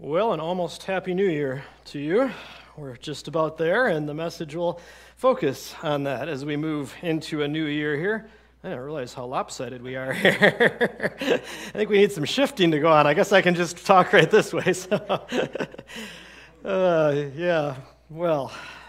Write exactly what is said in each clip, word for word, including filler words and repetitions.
Well, an almost Happy New Year to you. We're just about there, and the message will focus on that as we move into a new year here. I didn't realize how lopsided we are here. I think we need some shifting to go on. I guess I can just talk right this way. So, uh, yeah, well,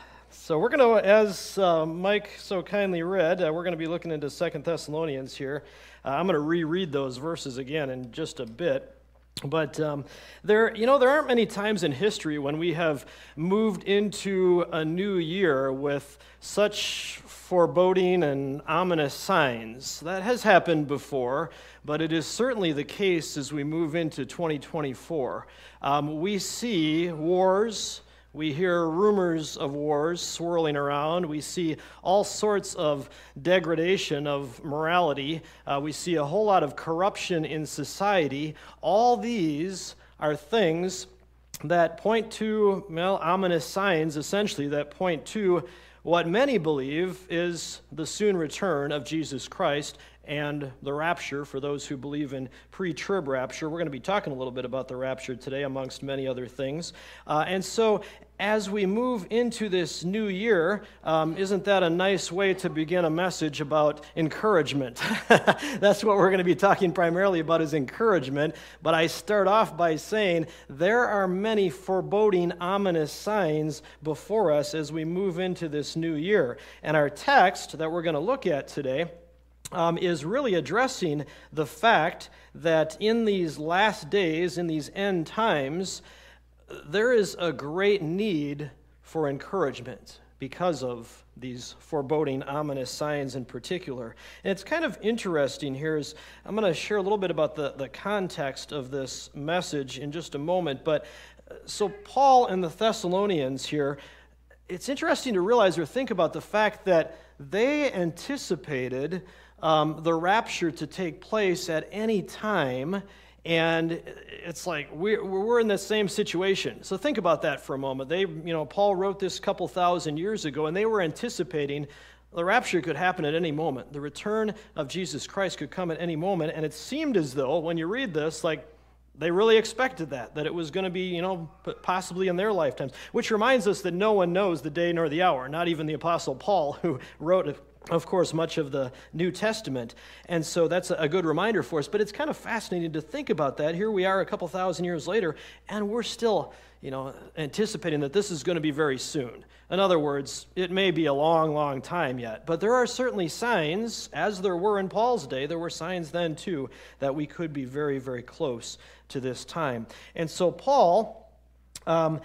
so we're going to, as uh, Mike so kindly read, uh, we're going to be looking into Second Thessalonians here. Uh, I'm going to reread those verses again in just a bit. But um, there, you know, there aren't many times in history when we have moved into a new year with such foreboding and ominous signs. That has happened before, but it is certainly the case as we move into twenty twenty-four. Um, we see wars. We hear rumors of wars swirling around. We see all sorts of degradation of morality. Uh, we see a whole lot of corruption in society. All these are things that point to, well, ominous signs, essentially, that point to what many believe is the soon return of Jesus Christ and the rapture for those who believe in pre-trib rapture. We're going to be talking a little bit about the rapture today, amongst many other things. Uh, and so as we move into this new year, um, isn't that a nice way to begin a message about encouragement? That's what we're going to be talking primarily about, is encouragement. But I start off by saying there are many foreboding, ominous signs before us as we move into this new year. And our text that we're going to look at today Um, is really addressing the fact that in these last days, in these end times, there is a great need for encouragement because of these foreboding, ominous signs in particular. And it's kind of interesting here is I'm going to share a little bit about the, the context of this message in just a moment. But so Paul and the Thessalonians here, it's interesting to realize or think about the fact that they anticipated Um, the rapture to take place at any time, and it's like we're, we're in the same situation. So think about that for a moment. They, you know, Paul wrote this a couple thousand years ago, and they were anticipating the rapture could happen at any moment. The return of Jesus Christ could come at any moment, and it seemed as though, when you read this, like they really expected that, that it was going to be, you know, possibly in their lifetimes, which reminds us that no one knows the day nor the hour, not even the Apostle Paul, who wrote it, of course, much of the New Testament. And so that's a good reminder for us. But it's kind of fascinating to think about that. Here we are a couple thousand years later, and we're still, you know, anticipating that this is going to be very soon. In other words, it may be a long, long time yet. But there are certainly signs, as there were in Paul's day, there were signs then too, that we could be very, very close to this time. And so Paul, um,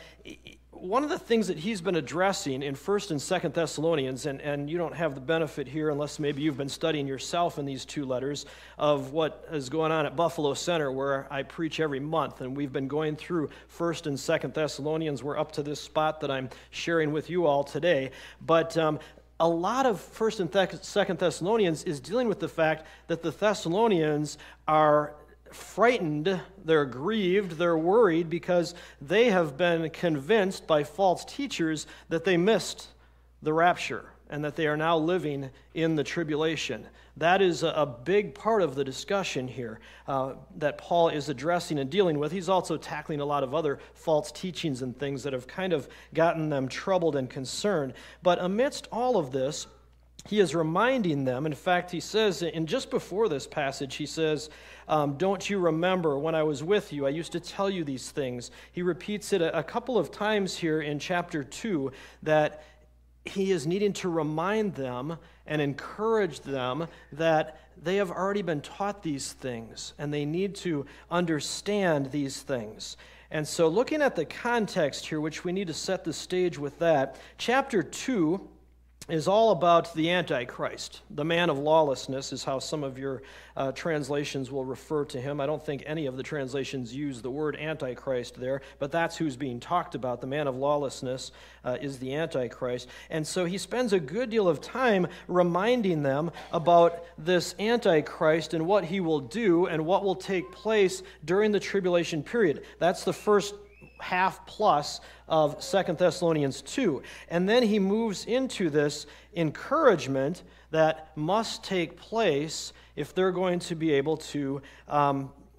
one of the things that he's been addressing in First and Second Thessalonians, and, and you don't have the benefit here unless maybe you've been studying yourself in these two letters, of what is going on at Buffalo Center, where I preach every month, and we've been going through First and Second Thessalonians. We're up to this spot that I'm sharing with you all today. But um, a lot of First and Second Thessalonians is dealing with the fact that the Thessalonians are frightened, they're grieved, they're worried because they have been convinced by false teachers that they missed the rapture and that they are now living in the tribulation. That is a big part of the discussion here uh, that Paul is addressing and dealing with. He's also tackling a lot of other false teachings and things that have kind of gotten them troubled and concerned. But amidst all of this, he is reminding them. In fact, he says, and just before this passage, he says, um, don't you remember when I was with you? I used to tell you these things. He repeats it a, a couple of times here in chapter two, that he is needing to remind them and encourage them that they have already been taught these things, and they need to understand these things. And so looking at the context here, which we need to set the stage with that, chapter two is all about the Antichrist. The man of lawlessness is how some of your uh, translations will refer to him. I don't think any of the translations use the word Antichrist there, but that's who's being talked about. The man of lawlessness uh, is the Antichrist. And so he spends a good deal of time reminding them about this Antichrist and what he will do and what will take place during the tribulation period. That's the first half plus of Second Thessalonians two. And then he moves into this encouragement that must take place if they're going to be able to um,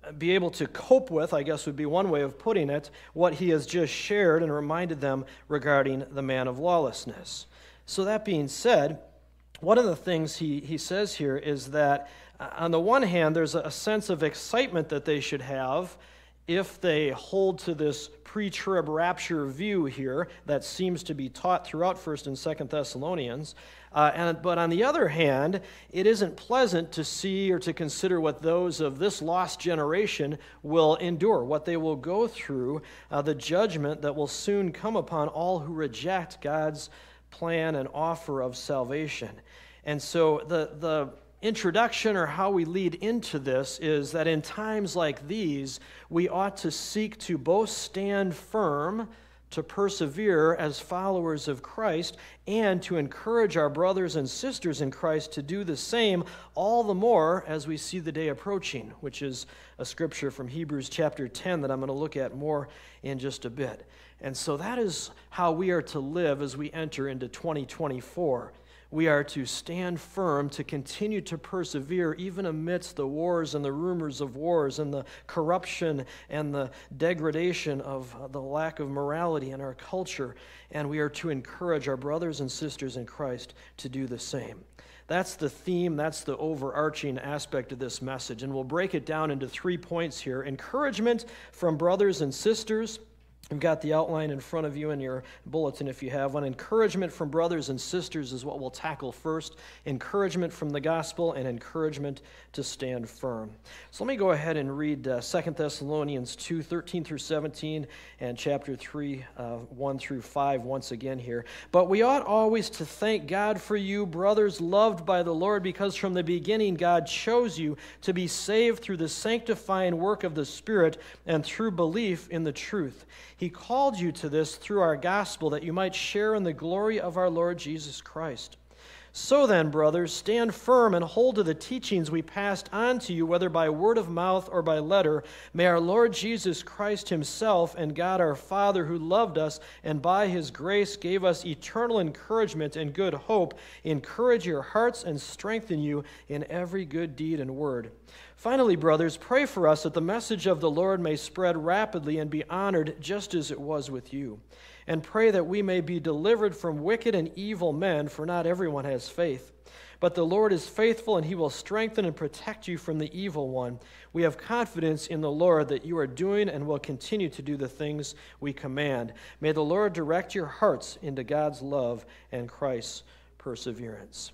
be able to cope with, I guess would be one way of putting it, what he has just shared and reminded them regarding the man of lawlessness. So that being said, one of the things he, he says here is that uh, on the one hand, there's a sense of excitement that they should have if they hold to this pre-trib rapture view here that seems to be taught throughout First and Second Thessalonians. Uh, and, but on the other hand, it isn't pleasant to see or to consider what those of this lost generation will endure, what they will go through, uh, the judgment that will soon come upon all who reject God's plan and offer of salvation. And so the, the introduction or how we lead into this is that in times like these, we ought to seek to both stand firm, to persevere as followers of Christ, and to encourage our brothers and sisters in Christ to do the same, all the more as we see the day approaching, which is a scripture from Hebrews chapter ten that I'm going to look at more in just a bit. And so that is how we are to live as we enter into twenty twenty-four. We are to stand firm, to continue to persevere even amidst the wars and the rumors of wars and the corruption and the degradation of the lack of morality in our culture. And we are to encourage our brothers and sisters in Christ to do the same. That's the theme, that's the overarching aspect of this message. And we'll break it down into three points here. Encouragement from brothers and sisters. You've got the outline in front of you in your bulletin if you have one. Encouragement from brothers and sisters is what we'll tackle first. Encouragement from the gospel and encouragement to stand firm. So let me go ahead and read uh, Second Thessalonians two, thirteen through seventeen, and chapter three, uh, one through five once again here. But we ought always to thank God for you, brothers loved by the Lord, because from the beginning God chose you to be saved through the sanctifying work of the Spirit and through belief in the truth. He called you to this through our gospel, that you might share in the glory of our Lord Jesus Christ. So then, brothers, stand firm and hold to the teachings we passed on to you, whether by word of mouth or by letter. May our Lord Jesus Christ himself and God our Father, who loved us and by his grace gave us eternal encouragement and good hope, encourage your hearts and strengthen you in every good deed and word. Finally, brothers, pray for us that the message of the Lord may spread rapidly and be honored just as it was with you. And pray that we may be delivered from wicked and evil men, for not everyone has faith. But the Lord is faithful, and he will strengthen and protect you from the evil one. We have confidence in the Lord that you are doing and will continue to do the things we command. May the Lord direct your hearts into God's love and Christ's perseverance.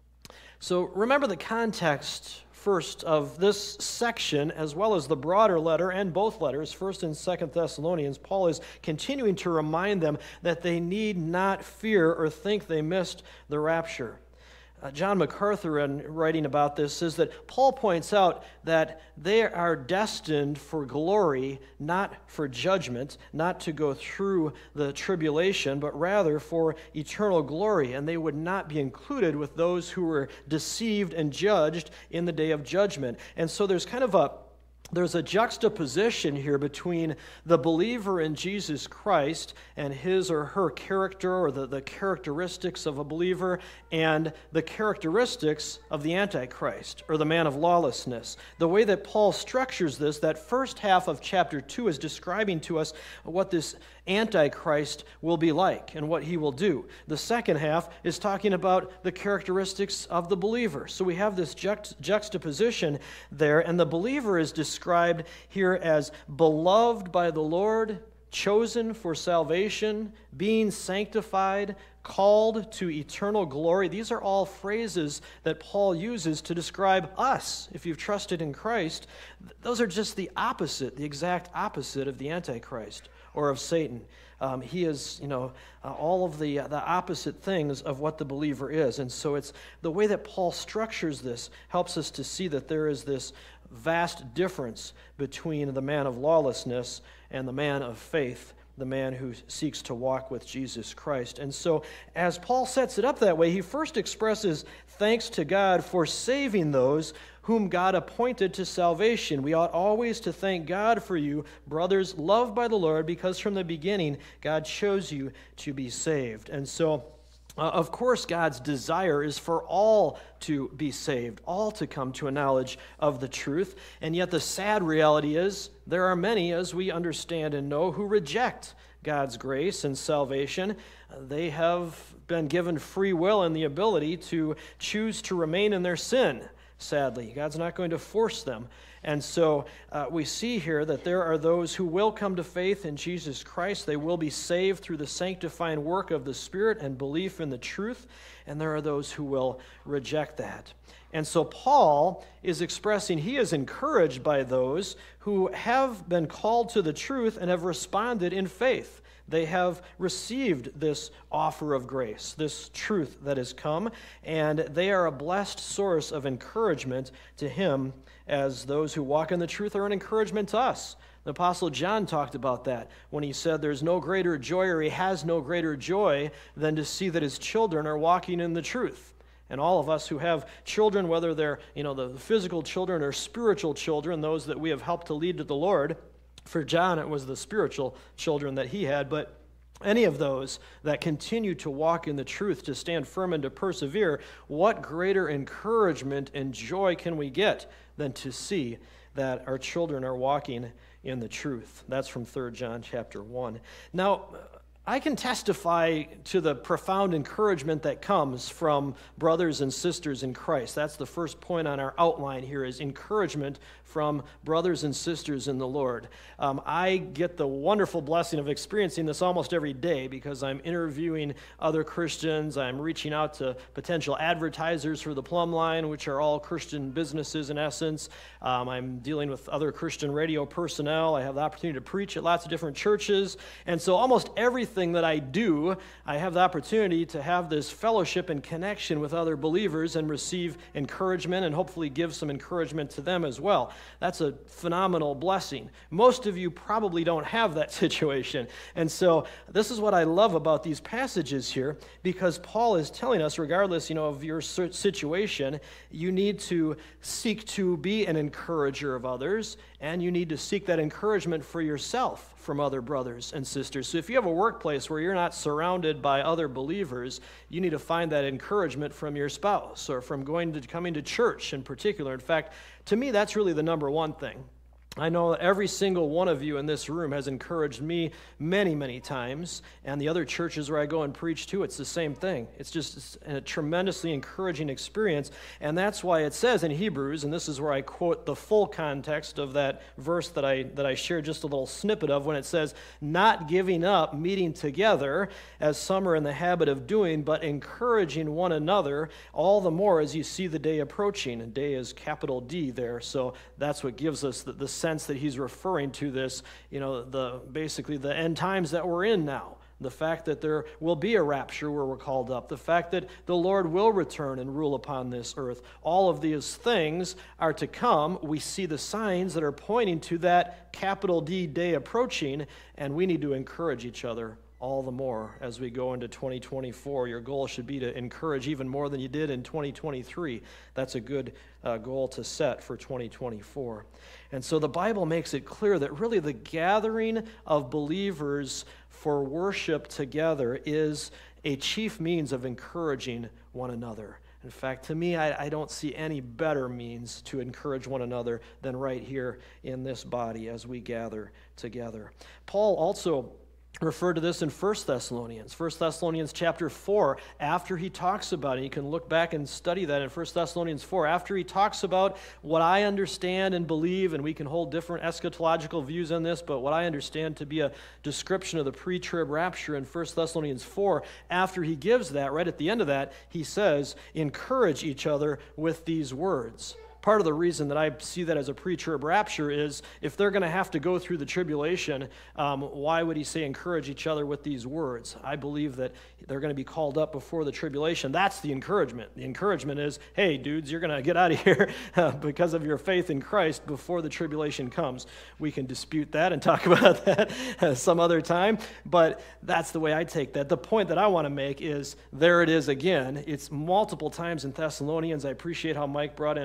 So remember the context first of this section, as well as the broader letter and both letters, First and Second Thessalonians. Paul is continuing to remind them that they need not fear or think they missed the rapture. Uh, John MacArthur, in writing about this, says that Paul points out that they are destined for glory, not for judgment, not to go through the tribulation, but rather for eternal glory, and they would not be included with those who were deceived and judged in the day of judgment. And so there's kind of a There's a juxtaposition here between the believer in Jesus Christ and his or her character, or the, the characteristics of a believer, and the characteristics of the Antichrist, or the man of lawlessness. The way that Paul structures this, that first half of chapter two is describing to us what this Antichrist will be like and what he will do. The second half is talking about the characteristics of the believer. So we have this juxt- juxtaposition there, and the believer is described here as beloved by the Lord, chosen for salvation, being sanctified, called to eternal glory. These are all phrases that Paul uses to describe us. If you've trusted in Christ, those are just the opposite, the exact opposite of the Antichrist or of Satan. Um, he is, you know, uh, all of the uh, the opposite things of what the believer is. And so it's the way that Paul structures this helps us to see that there is this vast difference between the man of lawlessness and the man of faith, the man who seeks to walk with Jesus Christ. And so as Paul sets it up that way, he first expresses thanks to God for saving those whom God appointed to salvation. We ought always to thank God for you, brothers, loved by the Lord, because from the beginning God chose you to be saved. And so Uh, of course, God's desire is for all to be saved, all to come to a knowledge of the truth. And yet the sad reality is there are many, as we understand and know, who reject God's grace and salvation. They have been given free will and the ability to choose to remain in their sin, sadly. God's not going to force them. And so uh, we see here that there are those who will come to faith in Jesus Christ. They will be saved through the sanctifying work of the Spirit and belief in the truth. And there are those who will reject that. And so Paul is expressing he is encouraged by those who have been called to the truth and have responded in faith. They have received this offer of grace, this truth that has come, and they are a blessed source of encouragement to him, as those who walk in the truth are an encouragement to us. The Apostle John talked about that when he said there's no greater joy, or he has no greater joy, than to see that his children are walking in the truth. And all of us who have children, whether they're, you know, the physical children or spiritual children, those that we have helped to lead to the Lord. For John, it was the spiritual children that he had, but any of those that continue to walk in the truth, to stand firm and to persevere, what greater encouragement and joy can we get than to see that our children are walking in the truth? That's from Third John chapter one. Now, I can testify to the profound encouragement that comes from brothers and sisters in Christ. That's the first point on our outline here, is encouragement from brothers and sisters in the Lord. Um, I get the wonderful blessing of experiencing this almost every day because I'm interviewing other Christians. I'm reaching out to potential advertisers for the Plumb Line, which are all Christian businesses in essence. Um, I'm dealing with other Christian radio personnel. I have the opportunity to preach at lots of different churches. And so almost everything that I do, I have the opportunity to have this fellowship and connection with other believers and receive encouragement and hopefully give some encouragement to them as well. That's a phenomenal blessing. Most of you probably don't have that situation. And so this is what I love about these passages here, because Paul is telling us, regardless, you know, of your situation, you need to seek to be an encourager of others, and you need to seek that encouragement for yourself from other brothers and sisters. So if you have a workplace where you're not surrounded by other believers, you need to find that encouragement from your spouse or from going to coming to church in particular. In fact, to me, that's really the number one thing. I know every single one of you in this room has encouraged me many, many times, and the other churches where I go and preach to, it's the same thing. It's just a tremendously encouraging experience, and that's why it says in Hebrews, and this is where I quote the full context of that verse that I that I shared just a little snippet of, when it says, not giving up meeting together, as some are in the habit of doing, but encouraging one another, all the more as you see the day approaching. And day is capital D there, so that's what gives us the, the sense that he's referring to this, you know, the basically the end times that we're in now. The fact that there will be a rapture where we're called up. The fact that the Lord will return and rule upon this earth. All of these things are to come. We see the signs that are pointing to that capital D day approaching, and we need to encourage each other all the more as we go into twenty twenty-four. Your goal should be to encourage even more than you did in twenty twenty-three. That's a good uh, goal to set for twenty twenty-four. And so the Bible makes it clear that really the gathering of believers for worship together is a chief means of encouraging one another. In fact, to me, I, I don't see any better means to encourage one another than right here in this body as we gather together. Paul also referred to this in First Thessalonians. First Thessalonians chapter four, after he talks about it, you can look back and study that in First Thessalonians four, after he talks about what I understand and believe, and we can hold different eschatological views on this, but what I understand to be a description of the pre-trib rapture in First Thessalonians four, after he gives that, right at the end of that, he says, encourage each other with these words. Part of the reason that I see that as a pre-trib rapture is if they're going to have to go through the tribulation, um, why would he say encourage each other with these words? I believe that they're going to be called up before the tribulation. That's the encouragement. The encouragement is, hey, dudes, you're going to get out of here because of your faith in Christ before the tribulation comes. We can dispute that and talk about that some other time, but that's the way I take that. The point that I want to make is, there it is again. It's multiple times in Thessalonians. I appreciate how Mike brought in a verse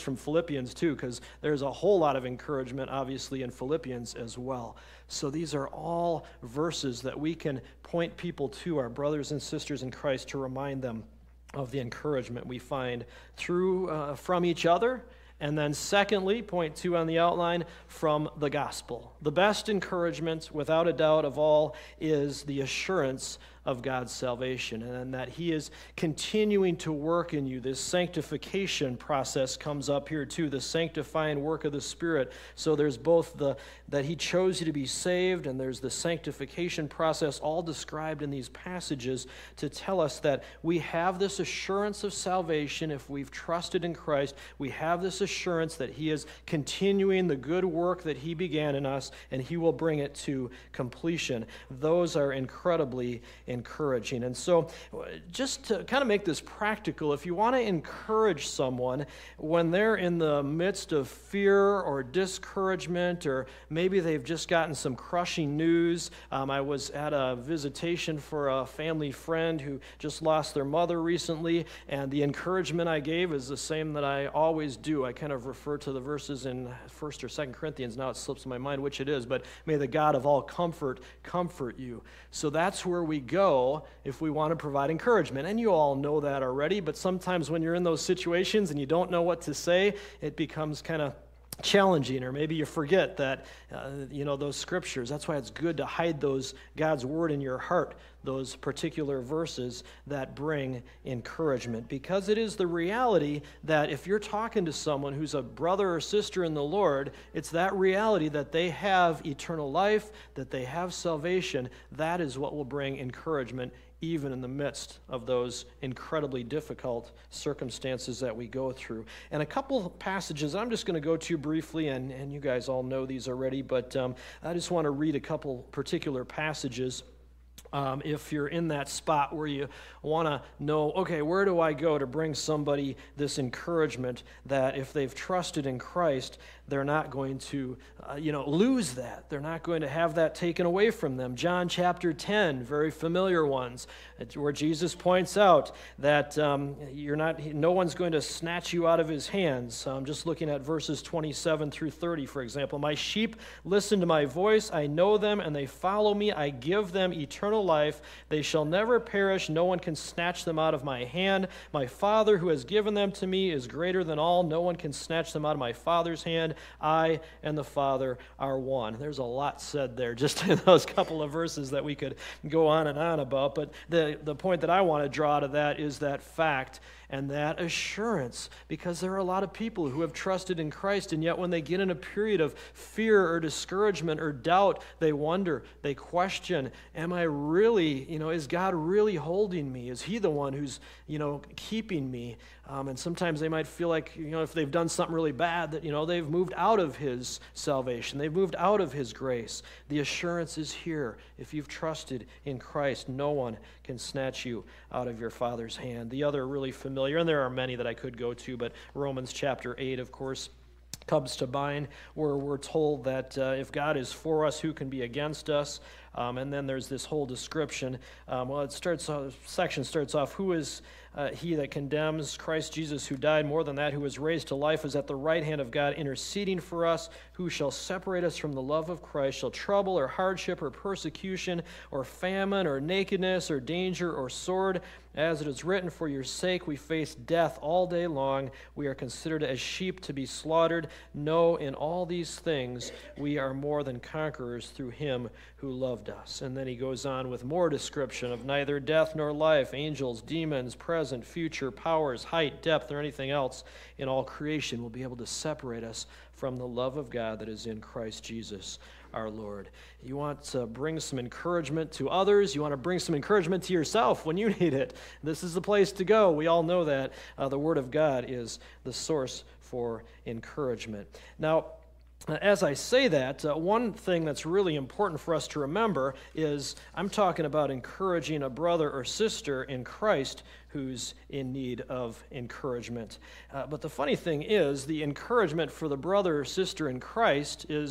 from Philippians too, because there's a whole lot of encouragement, obviously, in Philippians as well. So these are all verses that we can point people to, our brothers and sisters in Christ, to remind them of the encouragement we find through uh, from each other. And then secondly, point two on the outline, from the gospel. The best encouragement, without a doubt of all, is the assurance of God's salvation, and that he is continuing to work in you. This sanctification process comes up here too, the sanctifying work of the Spirit. So there's both the that he chose you to be saved, and there's the sanctification process, all described in these passages to tell us that we have this assurance of salvation if we've trusted in Christ. We have this assurance that he is continuing the good work that he began in us, and he will bring it to completion. Those are incredibly encouraging. And so just to kind of make this practical, if you want to encourage someone when they're in the midst of fear or discouragement, or maybe they've just gotten some crushing news. Um, I was at a visitation for a family friend who just lost their mother recently, and the encouragement I gave is the same that I always do. I kind of refer to the verses in First or Second Corinthians. Now it slips my mind which it is, but may the God of all comfort comfort you. So that's where we go if we want to provide encouragement. And you all know that already, but sometimes when you're in those situations and you don't know what to say, it becomes kind of challenging, or maybe you forget that, uh, you know, those scriptures. That's why it's good to hide those, God's word in your heart, those particular verses that bring encouragement, because it is the reality that if you're talking to someone who's a brother or sister in the Lord, it's that reality that they have eternal life, that they have salvation. That is what will bring encouragement even in the midst of those incredibly difficult circumstances that we go through. And a couple passages I'm just going to go to briefly, and, and you guys all know these already, but um, I just want to read a couple particular passages. Um, if you're in that spot where you want to know, okay, where do I go to bring somebody this encouragement that if they've trusted in Christ, they're not going to, uh, you know, lose that. They're not going to have that taken away from them. John chapter ten, very familiar ones, where Jesus points out that um, you're not, no one's going to snatch you out of his hands. I'm just looking at verses twenty-seven through thirty, for example. My sheep listen to my voice. I know them, and they follow me. I give them eternal life. They shall never perish. No one can snatch them out of my hand. My Father who has given them to me is greater than all. No one can snatch them out of my Father's hand. I and the Father are one. There's a lot said there just in those couple of verses that we could go on and on about. But the, the point that I want to draw to that is that fact and that assurance, because there are a lot of people who have trusted in Christ, and yet when they get in a period of fear or discouragement or doubt, they wonder, they question, am I really, you know, is God really holding me? Is he the one who's, you know, keeping me? Um, and sometimes they might feel like, you know, if they've done something really bad, that, you know, they've moved out of his salvation. They've moved out of his grace. The assurance is here. If you've trusted in Christ, no one can snatch you out of your Father's hand. The other really familiar, and there are many that I could go to, but Romans chapter eight, of course, comes to mind, where we're told that uh, if God is for us, who can be against us? Um, and then there's this whole description. Um, well, it starts. Uh, section starts off. Who is uh, he that condemns? Christ Jesus, who died, more than that, who was raised to life, is at the right hand of God, interceding for us. Who shall separate us from the love of Christ? Shall trouble or hardship or persecution or famine or nakedness or danger or sword? As it is written, for your sake we face death all day long. We are considered as sheep to be slaughtered. No, in all these things we are more than conquerors through him who loved us. And then he goes on with more description of neither death nor life, angels, demons, present, future, powers, height, depth, or anything else in all creation will be able to separate us from the love of God that is in Christ Jesus our Lord. You want to bring some encouragement to others. You want to bring some encouragement to yourself when you need it. This is the place to go. We all know that. Uh, the Word of God is the source for encouragement. Now, as I say that, uh, one thing that's really important for us to remember is I'm talking about encouraging a brother or sister in Christ who's in need of encouragement. Uh, but the funny thing is, the encouragement for the brother or sister in Christ is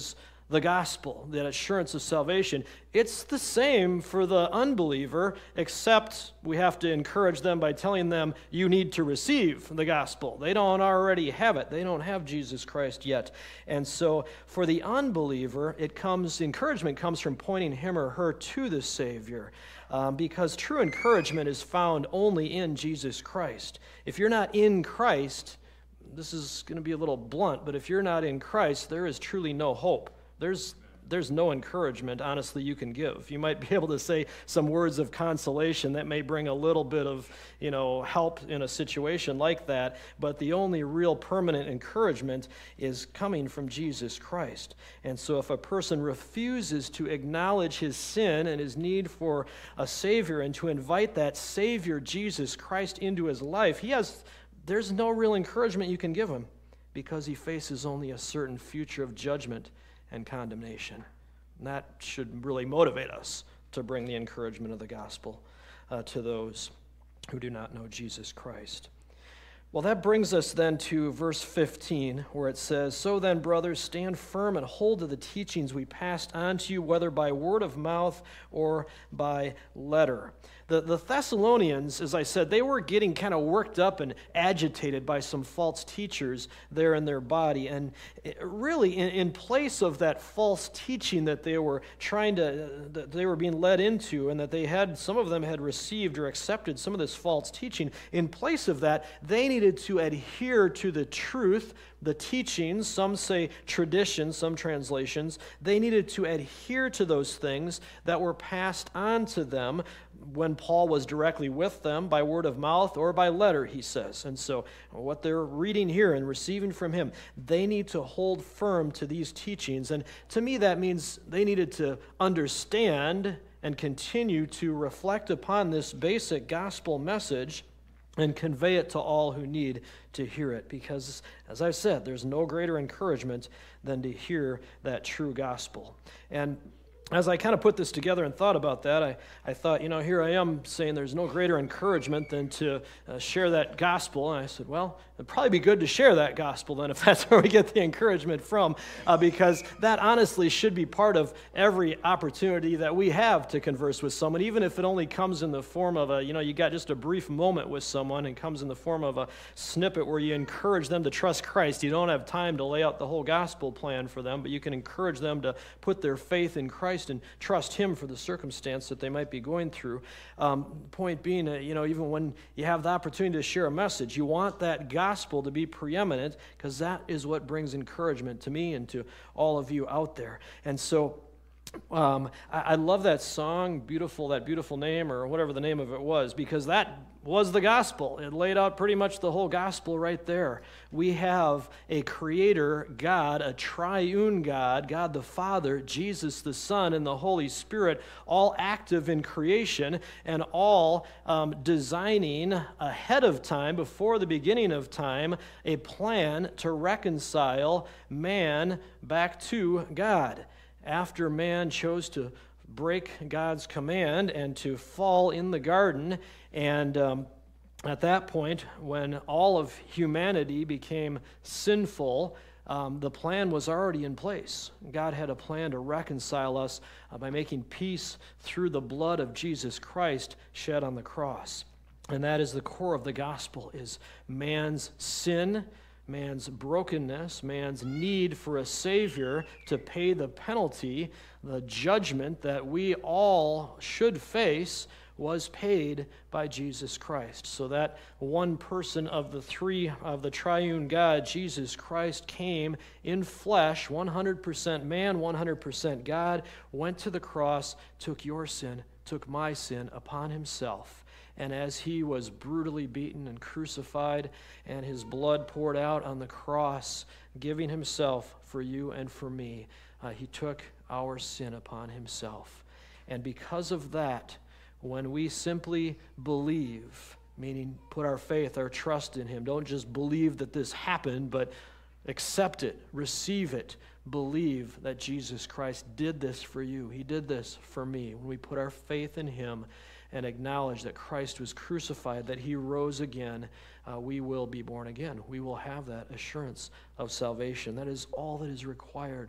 the gospel, that assurance of salvation. It's the same for the unbeliever, except we have to encourage them by telling them, you need to receive the gospel. They don't already have it. They don't have Jesus Christ yet. And so for the unbeliever, it comes, encouragement comes from pointing him or her to the Savior, um, because true encouragement is found only in Jesus Christ. If you're not in Christ, this is going to be a little blunt, but if you're not in Christ, there is truly no hope. There's there's no encouragement, honestly, you can give. You might be able to say some words of consolation that may bring a little bit of, you know, help in a situation like that, but the only real permanent encouragement is coming from Jesus Christ. And so if a person refuses to acknowledge his sin and his need for a Savior and to invite that Savior, Jesus Christ, into his life, he has there's no real encouragement you can give him, because he faces only a certain future of judgment and condemnation. And that should really motivate us to bring the encouragement of the gospel uh, to those who do not know Jesus Christ. Well, that brings us then to verse fifteen, where it says, "So then, brothers, stand firm and hold to the teachings we passed on to you, whether by word of mouth or by letter." The, the Thessalonians, as I said, they were getting kind of worked up and agitated by some false teachers there in their body. And it, really, in, in place of that false teaching that they were trying to, uh, that they were being led into, and that they had, some of them had received or accepted some of this false teaching, in place of that, they needed to adhere to the truth, the teachings, some say tradition, some translations. They needed to adhere to those things that were passed on to them when Paul was directly with them by word of mouth or by letter, he says. And so what they're reading here and receiving from him, they need to hold firm to these teachings. And to me, that means they needed to understand and continue to reflect upon this basic gospel message and convey it to all who need to hear it. Because, as I've said, there's no greater encouragement than to hear that true gospel. And as I kind of put this together and thought about that, I, I thought, you know, here I am saying there's no greater encouragement than to uh, share that gospel. And I said, well, it'd probably be good to share that gospel then, if that's where we get the encouragement from, uh, because that honestly should be part of every opportunity that we have to converse with someone, even if it only comes in the form of a, you know, you got just a brief moment with someone and comes in the form of a snippet where you encourage them to trust Christ. You don't have time to lay out the whole gospel plan for them, but you can encourage them to put their faith in Christ and trust him for the circumstance that they might be going through. Um, point being, uh, you know, even when you have the opportunity to share a message, you want that gospel to be preeminent, because that is what brings encouragement to me and to all of you out there. And so um, I, I love that song, Beautiful, that beautiful name, or whatever the name of it was, because that was the gospel. It laid out pretty much the whole gospel right there. We have a creator God, a triune God, God the Father, Jesus the Son, and the Holy Spirit, all active in creation and all um, designing ahead of time, before the beginning of time, a plan to reconcile man back to God. After man chose to break God's command and to fall in the garden, and um, at that point, when all of humanity became sinful, um, the plan was already in place. God had a plan to reconcile us uh, by making peace through the blood of Jesus Christ shed on the cross. And that is the core of the gospel, is man's sin, man's brokenness, man's need for a Savior to pay the penalty, the judgment that we all should face, was paid by Jesus Christ. So that one person of the three of the triune God, Jesus Christ, came in flesh, one hundred percent man, one hundred percent God, went to the cross, took your sin, took my sin upon himself. And as he was brutally beaten and crucified, and his blood poured out on the cross, giving himself for you and for me, uh, he took our sin upon himself. And because of that, when we simply believe, meaning put our faith, our trust in him, don't just believe that this happened, but accept it, receive it, believe that Jesus Christ did this for you. He did this for me. When we put our faith in him and acknowledge that Christ was crucified, that he rose again, uh, we will be born again. We will have that assurance of salvation. That is all that is required.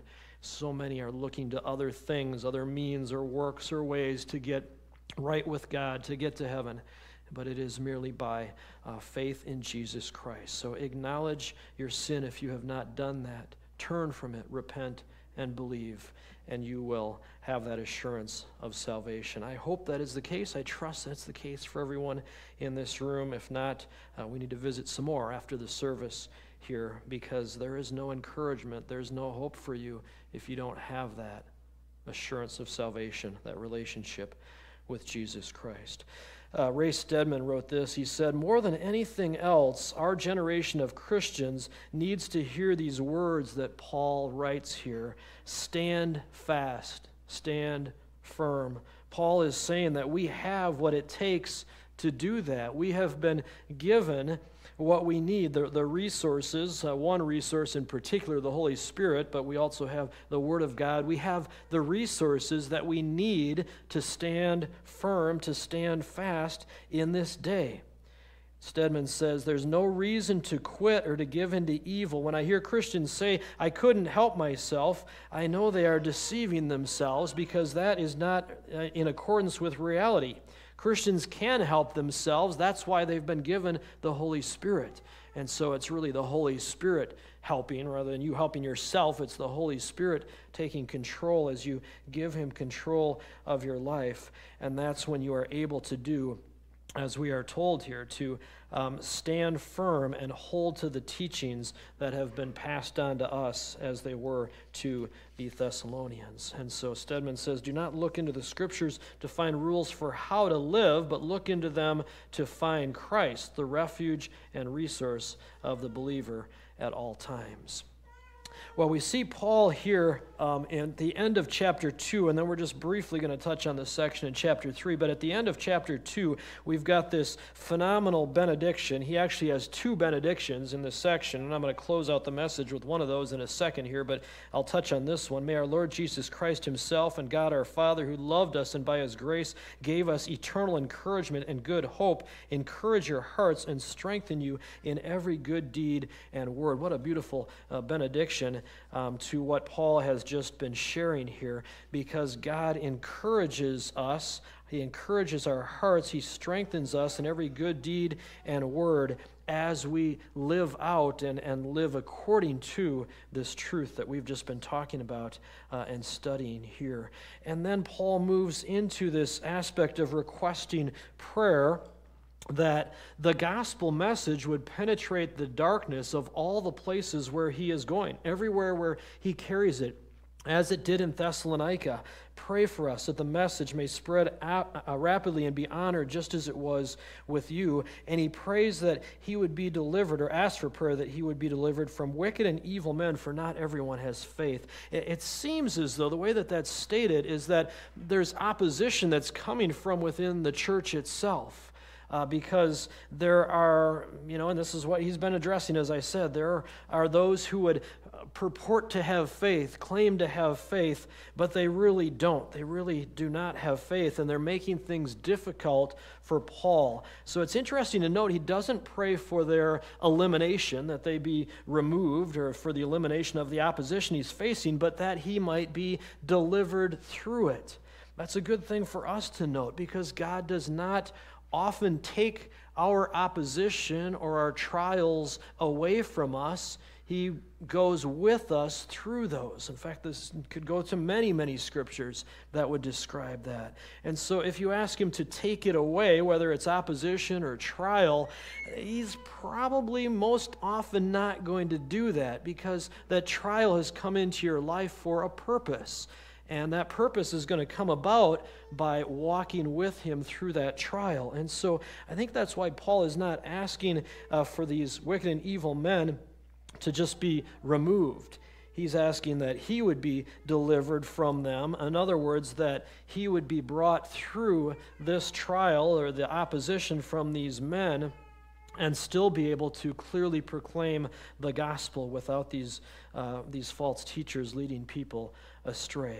So many are looking to other things, other means or works or ways to get right with God, to get to heaven. But it is merely by uh, faith in Jesus Christ. So acknowledge your sin if you have not done that. Turn from it, repent, and believe, and you will have that assurance of salvation. I hope that is the case. I trust that's the case for everyone in this room. If not, uh, we need to visit some more after the service here, because there is no encouragement, there's no hope for you if you don't have that assurance of salvation, that relationship with Jesus Christ. Uh, Ray Stedman wrote this. He said, "More than anything else, our generation of Christians needs to hear these words that Paul writes here. Stand fast, stand firm." Paul is saying that we have what it takes to do that. We have been given what we need, the, the resources, uh, one resource in particular, the Holy Spirit, but we also have the Word of God. We have the resources that we need to stand firm, to stand fast in this day. Stedman says, "There's no reason to quit or to give in to evil. When I hear Christians say, 'I couldn't help myself,' I know they are deceiving themselves, because that is not uh, in accordance with reality. Christians can help themselves. That's why they've been given the Holy Spirit. And so it's really the Holy Spirit helping rather than you helping yourself. It's the Holy Spirit taking control as you give Him control of your life. And that's when you are able to do, as we are told here, to um, stand firm and hold to the teachings that have been passed on to us as they were to the Thessalonians. And so Stedman says, "Do not look into the Scriptures to find rules for how to live, but look into them to find Christ, the refuge and resource of the believer at all times." Well, we see Paul here um, in the end of chapter two, and then we're just briefly going to touch on this section in chapter three. But at the end of chapter two, we've got this phenomenal benediction. He actually has two benedictions in this section, and I'm going to close out the message with one of those in a second here, but I'll touch on this one. "May our Lord Jesus Christ Himself and God our Father, who loved us and by His grace gave us eternal encouragement and good hope, encourage your hearts and strengthen you in every good deed and word." What a beautiful uh, benediction Um, to what Paul has just been sharing here, because God encourages us, He encourages our hearts, He strengthens us in every good deed and word as we live out and, and live according to this truth that we've just been talking about uh, and studying here. And then Paul moves into this aspect of requesting prayer, that the gospel message would penetrate the darkness of all the places where he is going, everywhere where he carries it, as it did in Thessalonica. Pray for us that the message may spread out, uh, rapidly and be honored just as it was with you. And he prays that he would be delivered, or asks for prayer that he would be delivered from wicked and evil men, for not everyone has faith. It, it seems as though the way that that's stated is that there's opposition that's coming from within the church itself. Uh, because there are, you know, and this is what he's been addressing, as I said, there are those who would purport to have faith, claim to have faith, but they really don't. They really do not have faith, and they're making things difficult for Paul. So it's interesting to note he doesn't pray for their elimination, that they be removed, or for the elimination of the opposition he's facing, but that he might be delivered through it. That's a good thing for us to note, because God does not often take our opposition or our trials away from us. He goes with us through those. In fact, this could go to many, many scriptures that would describe that. And so if you ask him to take it away, whether it's opposition or trial, he's probably most often not going to do that, because that trial has come into your life for a purpose. And that purpose is going to come about by walking with him through that trial. And so I think that's why Paul is not asking uh, for these wicked and evil men to just be removed. He's asking that he would be delivered from them. In other words, that he would be brought through this trial or the opposition from these men and still be able to clearly proclaim the gospel without these, uh, these false teachers leading people astray.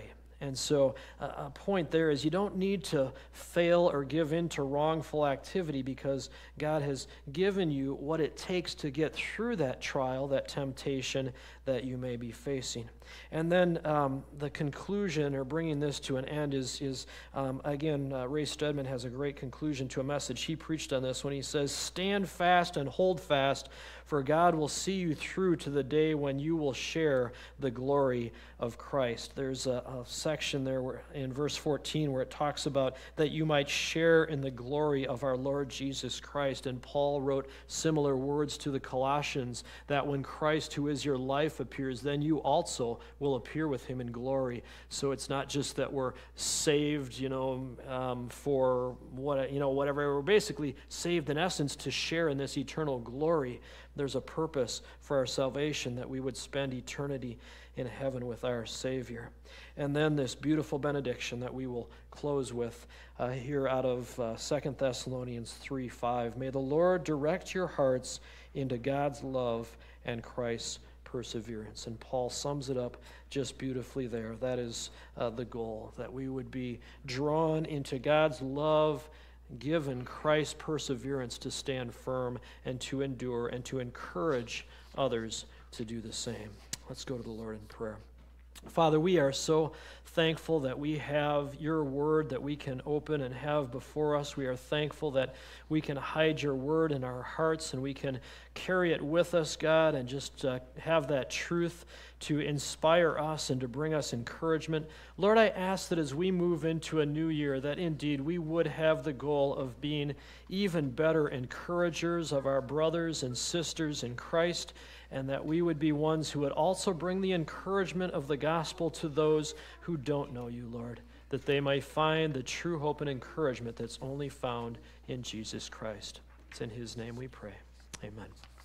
And so uh, a point there is you don't need to fail or give in to wrongful activity because God has given you what it takes to get through that trial, that temptation that you may be facing. And then um, the conclusion, or bringing this to an end, is, is um, again, uh, Ray Stedman has a great conclusion to a message he preached on this when he says, "Stand fast and hold fast, for God will see you through to the day when you will share the glory of Christ." There's a, a section there where, in verse fourteen where it talks about that you might share in the glory of our Lord Jesus Christ. And Paul wrote similar words to the Colossians, that when Christ, who is your life, appears, then you also will appear with him in glory. So it's not just that we're saved, you know, um, for what, you know, whatever. We're basically saved in essence to share in this eternal glory. There's a purpose for our salvation, that we would spend eternity in heaven with our Savior. And then this beautiful benediction that we will close with uh, here out of uh, Second Thessalonians three five. May the Lord direct your hearts into God's love and Christ's perseverance. And Paul sums it up just beautifully there. That is uh, the goal, that we would be drawn into God's love, given Christ's perseverance to stand firm and to endure and to encourage others to do the same. Let's go to the Lord in prayer. Father, we are so thankful that we have your word that we can open and have before us. We are thankful that we can hide your word in our hearts and we can carry it with us, God, and just uh, have that truth to inspire us and to bring us encouragement. Lord, I ask that as we move into a new year, that indeed we would have the goal of being even better encouragers of our brothers and sisters in Christ, and that we would be ones who would also bring the encouragement of the gospel to those who don't know you, Lord, that they might find the true hope and encouragement that's only found in Jesus Christ. It's in his name we pray. Amen.